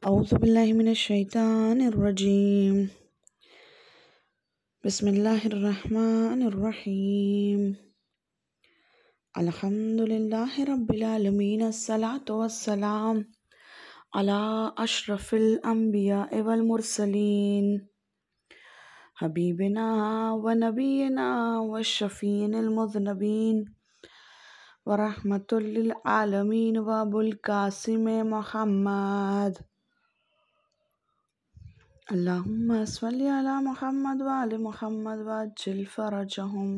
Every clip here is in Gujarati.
أعوذ بالله من الشيطان الرجيم بسم الله الرحمن الرحيم الحمد لله رب العالمين الصلاة والسلام على أشرف الأنبياء والمرسلين حبيبنا ونبينا والشفيع المذنبين ورحمة للعالمين وأبو القاسم محمد اللهم صل على محمد وآل محمد وعجل فرجهم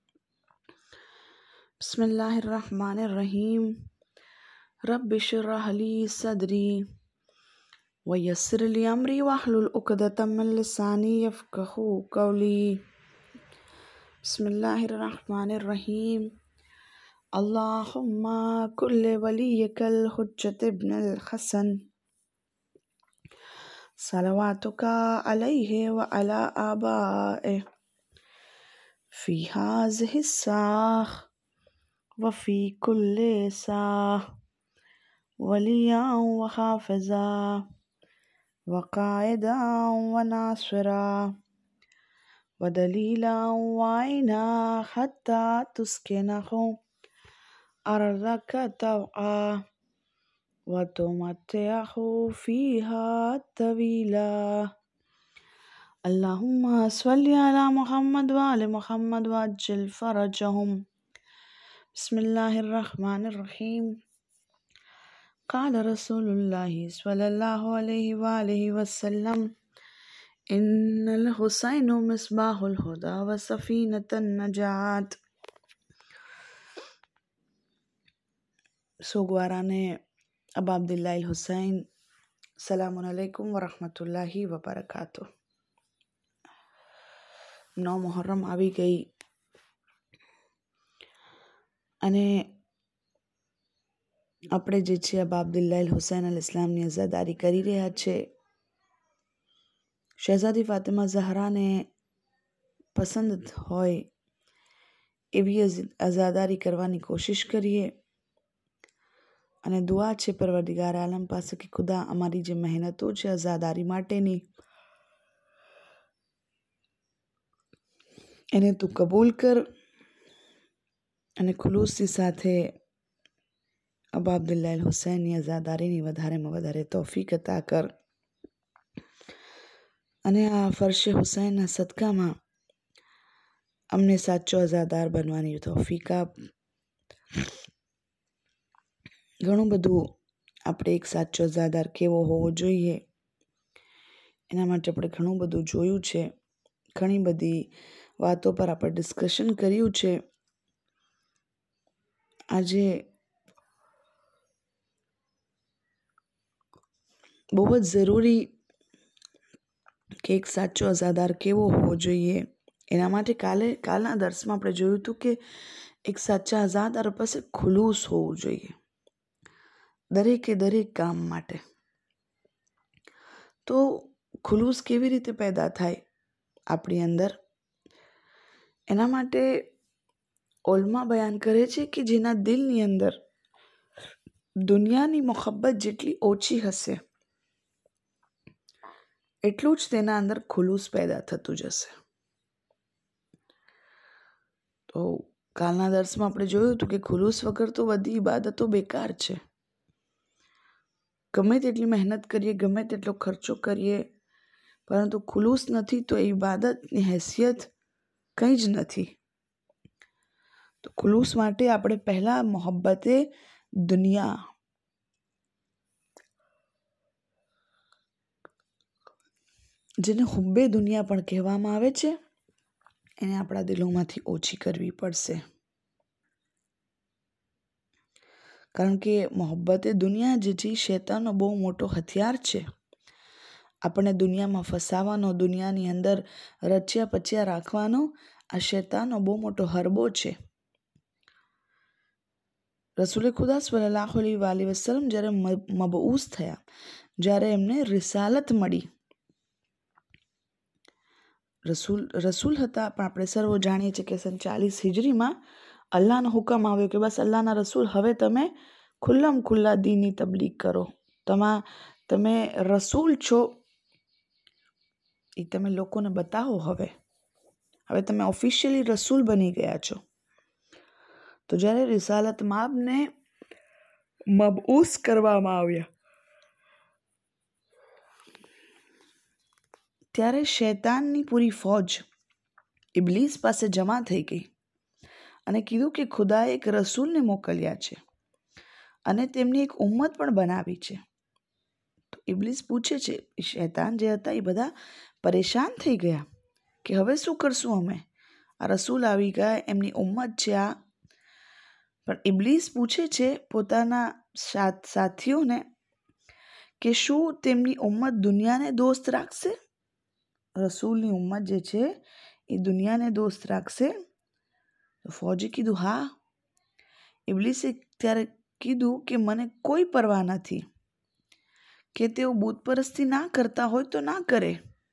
بسم الله الرحمن الرحيم رب اشرح لي صدري ويسر لي أمري واحلل عقدة من لساني يفقهوا قولي بسم الله الرحمن الرحيم اللهم كل وليك الحجة ابن الحسن صلواتك عليه وعلى آبائه في هذه الساعة وفي كل ساعة وليا وحافظا وقائدا وناصرا ودليلا وعينا حتى تسكنه أرضك طوعا وتمتعه فيها طويلا اللهم صل على محمد وآل محمد وعجل فرجهم بسم الله الرحمن الرحيم قال رسول الله صلى الله عليه وآله وسلم إن الحسين مصباح الهدى وسفينة النجاة سوگواران ابا عبداللہ الحسین السلام علیکم ورحمۃ اللہ وبرکاتہ. 9 મુહર્રમ આવી ગઈ અને આપણે જે છે અબા અબ્દુલ્લાહ હુસૈન અલ ઇસ્લામની આઝાદારી કરી રહ્યા છે. શહેઝાદી ફાતિમા ઝહરાને પસંદ હોય એવી આઝાદારી કરવાની કોશિશ કરીએ અને દુઆ છે પરવરદિગાર આલમ પાસે કે ખુદા અમારી જે મહેનતો છે આઝાદારી માટેની એને તું કબૂલ કર અને ખુલૂસી સાથે અબા અબ્દુલ્લાહ હુસૈનની આઝાદારીની વધારેમાં વધારે તૌફીક અતા કર અને આ ફરશે હુસૈનના સદકામાં અમને સાચો આઝાદાર બનવાની તૌફીક આપ. ઘણું બધું આપણે એક સાચો આઝાદાર કેવો હોવો જોઈએ એના માટે આપણે ઘણું બધું જોયું છે, ઘણી બધી વાતો પર આપણે ડિસ્કશન કર્યું છે. આજે બહુ જ જરૂરી કે એક સાચો આઝાદાર કેવો હોવો જોઈએ એના માટે કાલના દર્શમાં આપણે જોયું હતું કે એક સાચા આઝાદાર પાસે ખુલૂસ હોવું જોઈએ દરેકે દરેક કામ માટે. તો ખુલૂસ કેવી રીતે પેદા થાય આપણી અંદર એના માટે ઓલમા બયાન કરે છે કે જેના દિલની અંદર દુનિયાની મોહબ્બત જેટલી ઓછી હશે એટલું જ તેના અંદર ખુલૂસ પેદા થતું જશે. તો કાલના દર્શમાં આપણે જોયું હતું કે ખુલૂસ વગર તો બધી ઇબાદતો બેકાર છે. ગમે તેટલી મહેનત કરીએ, ગમે તેટલો ખર્ચો કરીએ, પરંતુ ખુલૂસ નથી તો એ ઇબાદતની હેસિયત કંઈ જ નથી. તો ખુલૂસ માટે આપણે પહેલાં મોહબ્બતે દુનિયા જેને હુબ્બે દુનિયા પણ કહેવામાં આવે છે એને આપણા દિલોમાંથી ઓછી કરવી પડશે. કારણ કે મોહબ્બતે દુનિયા જે છે શૈતાનનો બહુ મોટો હથિયાર છે. આપણને દુનિયામાં ફસાવાનો, દુનિયાની અંદર રચ્યા પચ્યા રાખવાનો આ શૈતાનનો બહુ મોટો હરબો છે. રસૂલે ખુદા સલ્લલ્લાહુ અલૈહિ વસલ્લમ જ્યારે મબઉસ થયા, જ્યારે એમને રિસાલત મળી, રસૂલ હતા પણ આપણે સર્વ જાણીએ છીએ કે 40 હિજરીમાં અલ્લાહનો હુકમ આવ્યો કે બસ અલ્લાહના રસૂલ હવે તમે ખુલ્લા દીનની તબલીગ કરો. તમે રસૂલ છો એ તમે લોકોને બતાવો. હવે તમે ઓફિશિયલી રસૂલ બની ગયા છો. તો જ્યારે રિસાલત માબને મબઉસ કરવામાં આવ્યા ત્યારે શૈતાનની પૂરી ફૌજ ઇબ્લીસ પાસે જમા થઈ ગઈ અને કીધું કે ખુદાએ એક રસૂલને મોકલ્યા છે અને તેમની એક ઉમ્મત પણ બનાવી છે. તો ઇબ્લીસ પૂછે છે, શૈતાન જે હતા એ બધા પરેશાન થઈ ગયા કે હવે શું કરશું અમે? આ રસૂલ આવી ગયા, એમની ઉમ્મત છે આ. પણ ઇબ્લીસ પૂછે છે પોતાના સાથીઓને કે શું તેમની ઉમ્મત દુનિયાને દોસ્ત રાખશે? રસૂલની ઉમ્મત જે છે એ દુનિયાને દોસ્ત રાખશે? તો ફૌજે કીધું હા. ઇબ્લીસે ત્યારે કીધું કે મને કોઈ પરવા નથી કે તેઓ બુતપરસ્તી ના કરતા હોય તો ના કરે,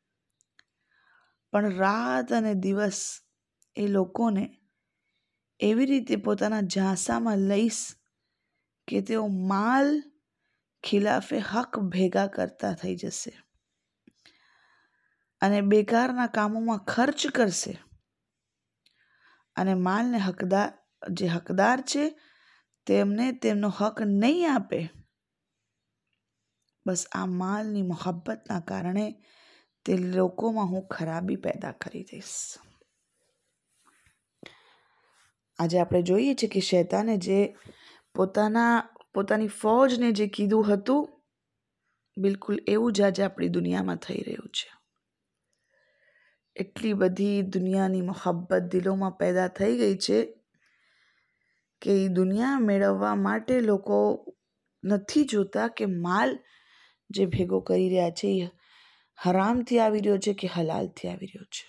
પણ રાત અને દિવસ એ લોકોને એવી રીતે પોતાના ઝાંસામાં લઈશ કે તેઓ માલ ખિલાફે હક ભેગા કરતા થઈ જશે અને બેકારના કામોમાં ખર્ચ કરશે અને માલને જે હકદાર છે તેમને તેમનો હક નહીં આપે. બસ આ માલની મોહબ્બતના કારણે તે લોકોમાં હું ખરાબી પેદા કરી દઈશ. આજે આપણે જોઈએ છીએ કે શૈતાને જે પોતાની ફૌજને જે કીધું હતું, બિલકુલ એવું જ આજે આપણી દુનિયામાં થઈ રહ્યું છે. એટલી બધી દુનિયાની મોહબ્બત દિલોમાં પેદા થઈ ગઈ છે કે એ દુનિયા મેળવવા માટે લોકો નથી જોતા કે માલ જે ભેગો કરી રહ્યા છે એ હરામથી આવી રહ્યો છે કે હલાલથી આવી રહ્યો છે.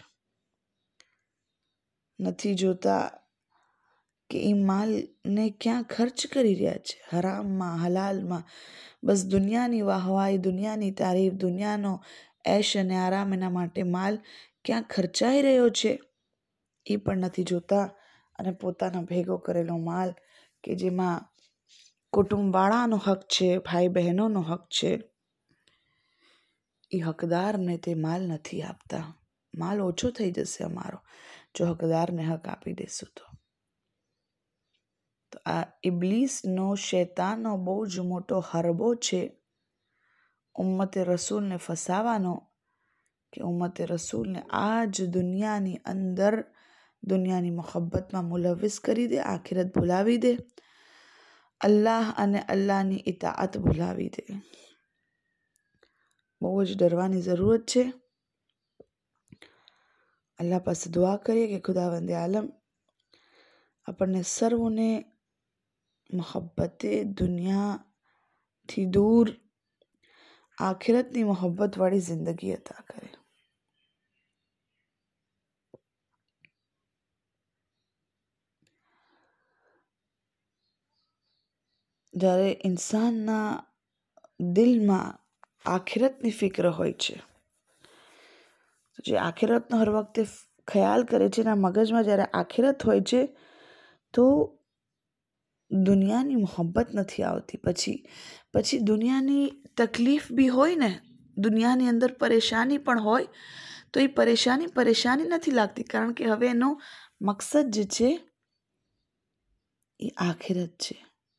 નથી જોતા કે એ માલને ક્યાં ખર્ચ કરી રહ્યા છે, હરામમાં, હલાલમાં. બસ દુનિયાની વાહવાઈ, દુનિયાની તારીફ, દુનિયાનો એશ અને આરામ, એના માટે માલ ક્યાં ખર્ચાઈ રહ્યો છે એ પણ નથી જોતા. અને પોતાનો ભેગો કરેલો માલ કે જેમાં કુટુંબવાળાનો હક છે, ભાઈ બહેનોનો હક છે, એ હકદારને તે માલ નથી આપતા. માલ ઓછો થઈ જશે અમારો જો હકદારને હક આપી દેશું તો. આ ઇબ્લીસનો, શૈતાનનો બહુ જ મોટો હરબો છે ઉમ્મતે રસૂલને ફસાવાનો, કે ઉમ્મતે રસૂલને આ જ દુનિયાની અંદર દુનિયાની મોહબ્બતમાં મુલવ્વિસ કરી દે, આખિરત ભૂલાવી દે, અલ્લાહ અને અલ્લાહની ઇતાઅત ભૂલાવી દે. બહુ જ ડરવાની જરૂરત છે. અલ્લાહ પાસે દુઆ કરીએ કે ખુદાવંદે આલમ આપણને સર્વને મોહબ્બતે દુનિયાથી દૂર આખિરતની મોહબ્બતવાળી જિંદગી અતા કરે. જ્યારે ઇન્સાનના દિલમાં આખિરતની ફિક્ર હોય છે, જે આખિરતનો હર વખતે ખ્યાલ કરે છે, એના મગજમાં જ્યારે આખિરત હોય છે તો દુનિયાની મોહબ્બત નથી આવતી. પછી દુનિયાની તકલીફ બી હોય ને, દુનિયાની અંદર પરેશાની પણ હોય તો એ પરેશાની નથી લાગતી, કારણ કે હવે એનો મકસદ જે છે એ આખિરત છે.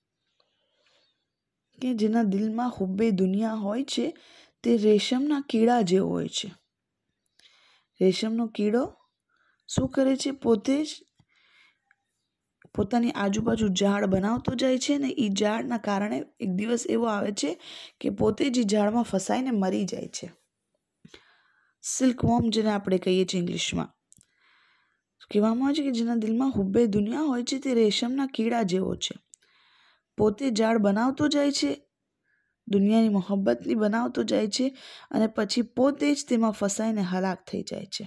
કે જેના દિલમાં હુબ્બે દુનિયા હોય છે તે રેશમના કીડા જેવો હોય છે. રેશમનો કીડો શું કરે છે? પોતે જ પોતાની આજુબાજુ ઝાડ બનાવતો જાય છે ને એ ઝાડના કારણે એક દિવસ એવો આવે છે કે પોતે જ ઝાડમાં ફસાઈને મરી જાય છે. સિલ્કવોર્મ જેને આપણે કહીએ છીએ ઇંગ્લિશમાં, કહેવામાં આવે છે કે જેના દિલમાં હુબ્બે દુનિયા હોય છે તે રેશમના કીડા જેવો છે. પોતે ઝાડ બનાવતો જાય છે, દુનિયાની મોહબ્બતની બનાવતો જાય છે અને પછી પોતે જ તેમાં ફસાઈને હલાક થઈ જાય છે.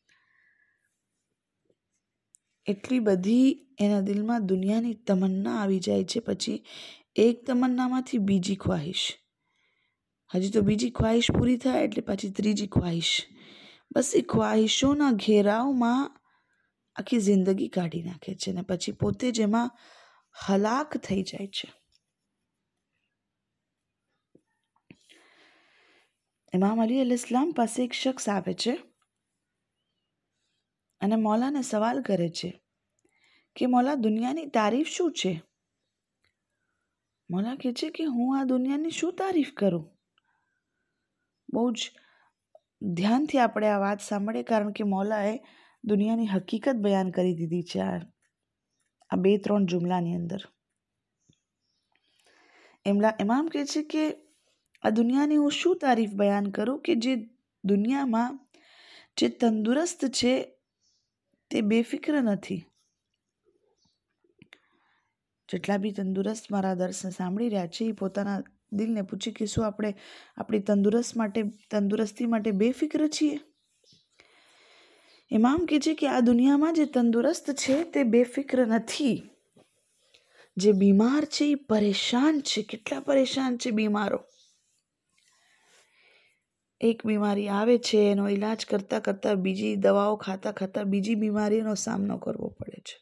એટલી બધી એના દિલમાં દુનિયાની તમન્ના આવી જાય છે. પછી એક તમન્નામાંથી બીજી ખ્વાહિશ, હજી તો બીજી ખ્વાહિશ પૂરી થાય એટલે પછી ત્રીજી ખ્વાહિશ. બસ એ ખ્વાહિશોના ઘેરાવમાં આખી જિંદગી કાઢી નાખે છે ને પછી પોતે જ એમાં હલાક થઈ જાય છે. ઇમામ અલી અલૈહિસ્સલામ પાસે એક શખ્સ આવે છે અને મૌલાને સવાલ કરે છે કે મૌલા, દુનિયાની તારીફ શું છે? મૌલા કહે છે કે હું આ દુનિયાની શું તારીફ કરું? બહુ જ ધ્યાનથી આપણે આ વાત સાંભળીએ, કારણ કે મૌલાએ દુનિયાની હકીકત બયાન કરી દીધી છે આ 2-3 જુમલાની અંદર. ઇમામ કહે છે કે આ દુનિયાની હું શું તારીફ બયાન કરું કે જે દુનિયામાં જે તંદુરસ્ત છે તે બેફિક્ર નથી. જેટલા બી તંદુરસ્ત મારા દર્શન સાંભળી રહ્યા છે એ પોતાના દિલને પૂછે કે શું આપણે આપણી તંદુરસ્તી માટે બેફિક્ર છીએ? ઇમામ કહે છે કે આ દુનિયામાં જે તંદુરસ્ત છે તે બેફિક્ર નથી. જે બીમાર છે એ પરેશાન છે. કેટલા પરેશાન છે બીમારો! એક બીમારી આવે છે, એનો ઈલાજ કરતાં કરતાં બીજી દવાઓ ખાતા બીજી બીમારીનો સામનો કરવો પડે છે.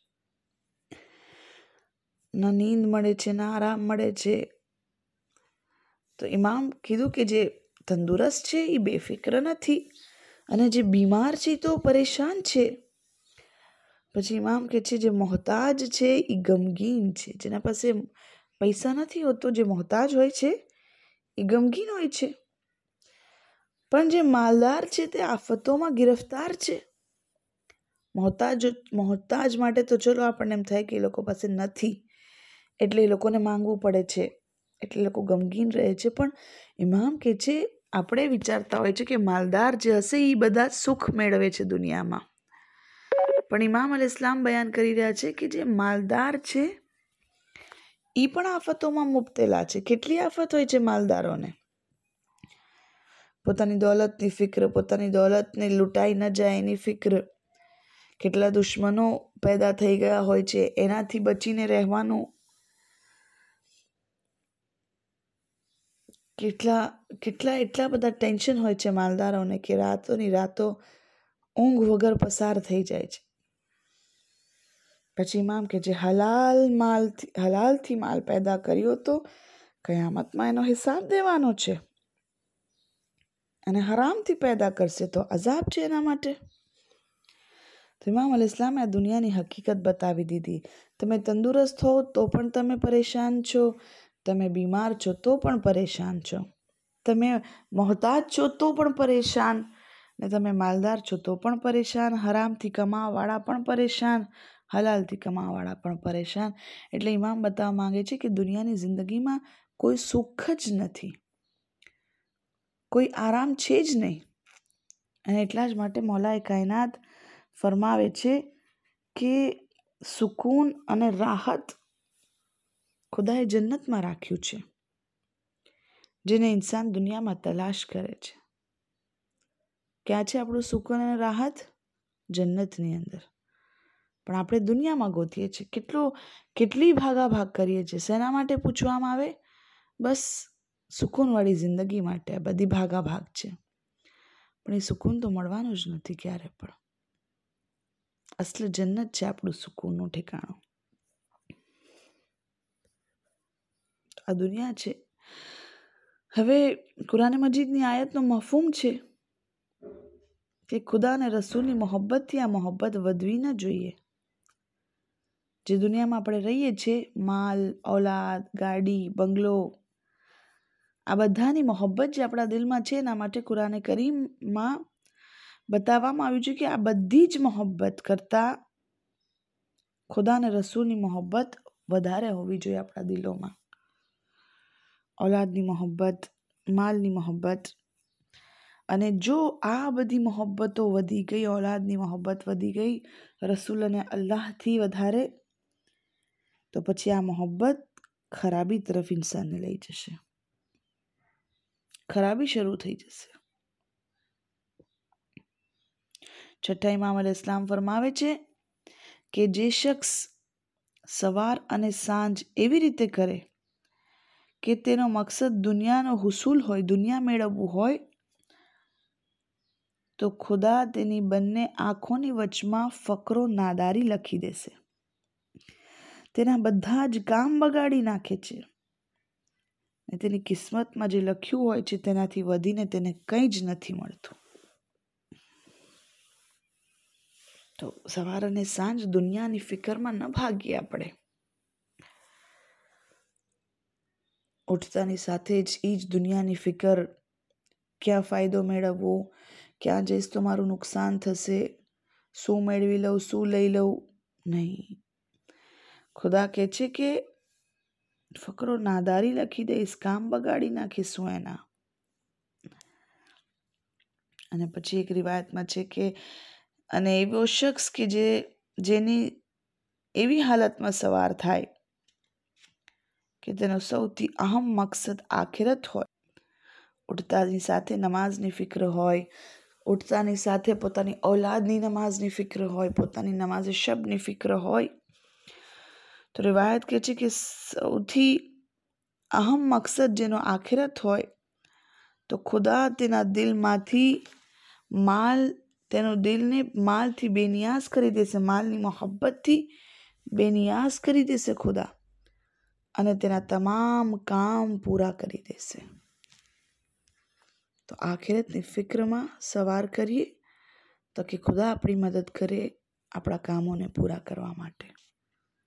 ન નીંદ મળે છે, ના આરામ મળે છે. તો ઇમામ કીધું કે જે તંદુરસ્ત છે એ બેફિક્ર નથી અને જે બીમાર છે તો પરેશાન છે. પછી ઇમામ કહે છે જે મોહતાજ છે એ ગમગીન છે. જેના પાસે પૈસા નથી હોતો, જે મોહતાજ હોય છે એ ગમગીન હોય છે. પણ જે માલદાર છે તે આફતોમાં ગિરફ્તાર છે. મોહતાજ માટે તો ચલો આપણને એમ થાય કે એ લોકો પાસે નથી એટલે એ લોકોને માંગવું પડે છે, એટલે લોકો ગમગીન રહે છે. પણ ઇમામ કહે છે આપણે વિચારતા હોય છે કે માલદાર જે હશે એ બધા સુખ મેળવે છે દુનિયામાં, પણ ઇમામ અલ-ઇસ્લામ બયાન કરી રહ્યા છે કે જે માલદાર છે એ પણ આફતોમાં મુબતલા છે. કેટલી આફત હોય છે માલદારોને! પોતાની દોલતની ફિક્ર, પોતાની દોલતને લૂંટાઈ ન જાય એની ફિક્ર. કેટલા દુશ્મનો પેદા થઈ ગયા હોય છે, એનાથી બચીને રહેવાનું. એટલા બધા ટેન્શન હોય છે માલદારોને કે રાતોની રાતો ઊંઘ વગર પસાર થઈ જાય છે. પછી ઇમામ કે જે હલાલથી માલ પેદા કર્યો તો કયામતમાં એનો હિસાબ દેવાનો છે, અને હરામથી પેદા કરશે તો અઝાબ છે એના માટે. તો ઇમામ અલ-ઇસ્લામે આ દુનિયાની હકીકત બતાવી દીધી. તમે તંદુરસ્ત હો તો પણ તમે પરેશાન છો, તમે બીમાર છો તો પણ પરેશાન છો, તમે મોહતાજ છો તો પણ પરેશાન, ને તમે માલદાર છો તો પણ પરેશાન, હરામથી કમાવાવાળા પણ પરેશાન, હલાલથી કમાવાવાળા પણ પરેશાન. એટલે ઇમામ બતાવવા માંગે છે કે દુનિયાની જિંદગીમાં કોઈ સુખ જ નથી, કોઈ આરામ છે જ નહીં. અને એટલા જ માટે મૌલાએ કાયનાત ફરમાવે છે કે સુકૂન અને રાહત ખુદાએ જન્નતમાં રાખ્યું છે, જેને ઇન્સાન દુનિયામાં તલાશ કરે છે. ક્યાં છે આપણું સુકૂન અને રાહત? જન્નતની અંદર. પણ આપણે દુનિયામાં ગોતીએ છીએ. કેટલી ભાગાભાગ કરીએ છીએ. શેના માટે પૂછવામાં આવે? બસ સુકૂનવાળી જિંદગી માટે. આ બધી ભાગાભાગ છે, પણ એ સુકૂન તો મળવાનું જ નથી ક્યારે પણ. અસલ જન્નત છે આપણું સુકૂનનું ઠેકાણું. આ દુનિયા છે. હવે કુરાન મજીદની આયતનો મફહૂમ છે કે ખુદા અને રસૂલની મોહબ્બતથી આ મોહબ્બત વધવી ન જોઈએ. જે દુનિયામાં આપણે રહીએ છીએ, માલ, ઔલાદ, ગાડી, બંગલો, આ બધાની મોહબ્બત જે આપણા દિલમાં છે એના માટે કુરાન કરીમમાં બતાવવામાં આવ્યું છે કે આ બધી જ મોહબ્બત કરતાં ખુદા અને રસૂલની મોહબ્બત વધારે હોવી જોઈએ આપણા દિલોમાં. ઔલાદની મોહબ્બત, માલની મોહબ્બત. અને જો આ બધી મોહબ્બતો વધી ગઈ, ઔલાદની મોહબ્બત વધી ગઈ રસૂલ અને અલ્લાહથી વધારે, તો પછી આ મોહબ્બત ખરાબી તરફ ઇન્સાનને લઈ જશે, ખરાબી શરૂ થઈ જશે. છઠ્ઠા ઇમામ અલ-ઇસ્લામ ફરમાવે છે કે જે શખ્સ સવાર અને સાંજ એવી રીતે કરે કે તેનો મકસદ દુનિયાનો હુસૂલ હોય, દુનિયા મેળવવું હોય, તો ખુદા તેની બંને આંખોની વચમાં ફકરો નાદારી લખી દેશે. તેના બધા જ કામ બગાડી નાખે છે. ને તેની કિસ્મતમાં જે લખ્યું હોય છે તેનાથી વધીને તેને કંઈ જ નથી મળતું. તો સવાર અને સાંજ દુનિયાની ફિકરમાં ન ભાગીએ આપણે. ઉઠતાની સાથે જ એ જ દુનિયાની ફિકર, ક્યાં ફાયદો મેળવવો, ક્યાં જઈશ તો મારું નુકસાન થશે, શું મેળવી લઉં, શું લઈ લઉં. નહીં, ખુદા કહે છે કે ફકરો નાદારી લખી દઈશ, કામ બગાડી નાખીશું એના. અને પછી એક રિવાયતમાં છે કે અને એવો શખ્સ કે જેની એવી હાલતમાં સવાર થાય કે તેનો સૌથી અહમ મકસદ આખિરત હોય, ઉઠતાની સાથે નમાઝની ફિક્ર હોય, ઉઠતાની સાથે પોતાની ઔલાદની નમાઝની ફિક્ર હોય, પોતાની નમાઝે શબની ફિક્ર હોય, તો રિવાયત કહે છે કે સૌથી અહમ મકસદ જેનો આખિરત હોય તો ખુદા તેના દિલમાંથી તેનું દિલને માલથી બેનિયાઝ કરી દેશે, માલની મોહબ્બતથી બેનિયાઝ કરી દેશે ખુદા, અને તેના તમામ કામ પૂરા કરી દેશે. તો આખિરતની ફિક્રમાં સવાર કરીએ તો કે ખુદા આપણી મદદ કરે આપણા કામોને પૂરા કરવા માટે.